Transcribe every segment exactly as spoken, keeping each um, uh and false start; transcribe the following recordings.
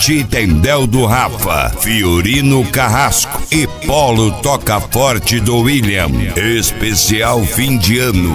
Paraty, Tendel do Rafa, Fiorino Carrasco e Polo Toca Forte do William. Especial fim de ano.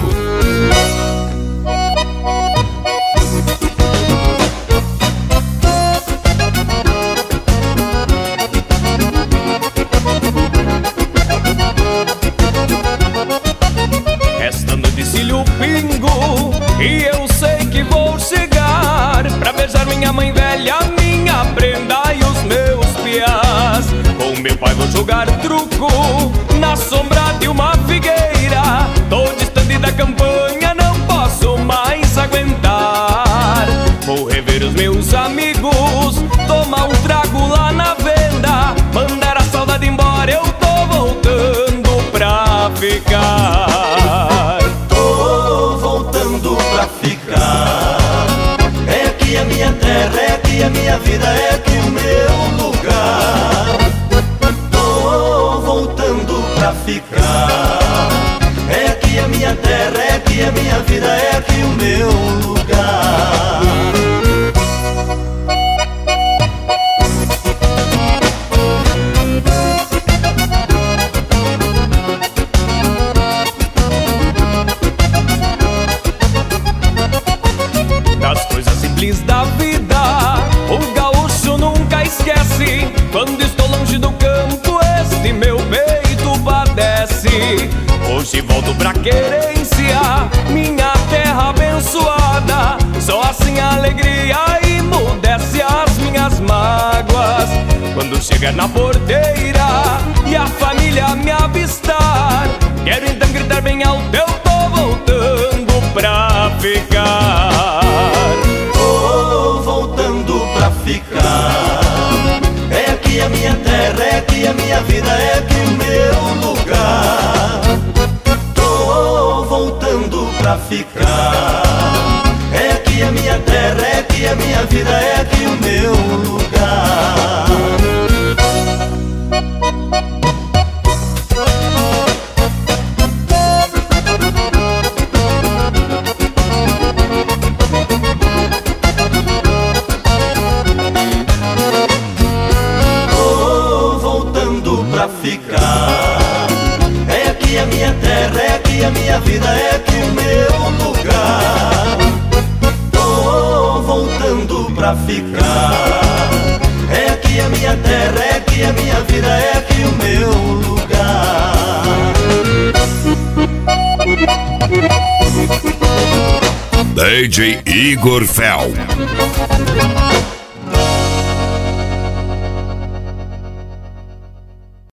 Restando de cílio pingo, e eu sei que vou chegar pra beijar minha mãe velha, minha prenda e os meus piás. Com meu pai vou jogar truco na sombra de uma figueira. Tô distante da campanha, não posso mais aguentar. Vou rever os meus amigos, tomar um trago lá na venda, mandar a saudade embora, eu tô voltando pra ficar. Tô voltando pra ficar. É aqui a minha terra, é aqui a minha vida, é aqui o meu lugar. Tô voltando pra ficar. É aqui a minha terra, é aqui a minha vida, é aqui o meu lugar. Das coisas simples da vida, o gaúcho nunca esquece. Quando estou longe do campo, este meu peito padece. Hoje volto pra querência, minha terra abençoada. Só assim a alegria emudece as minhas mágoas. Quando chegar na porteira e a família me avistar, quero então gritar bem alto, eu tô voltando pra ficar. Tô voltando pra ficar. É aqui a minha terra, é aqui a minha vida, é aqui o meu lugar. Tô voltando pra ficar. É aqui a minha terra, é aqui a minha vida, é aqui o meu lugar. Tô voltando pra ficar. É aqui a minha terra, é aqui a minha vida, é aqui o meu lugar. Tô voltando pra ficar. É aqui a minha terra, é aqui a minha vida, é aqui o meu lugar. D J Igor Fel.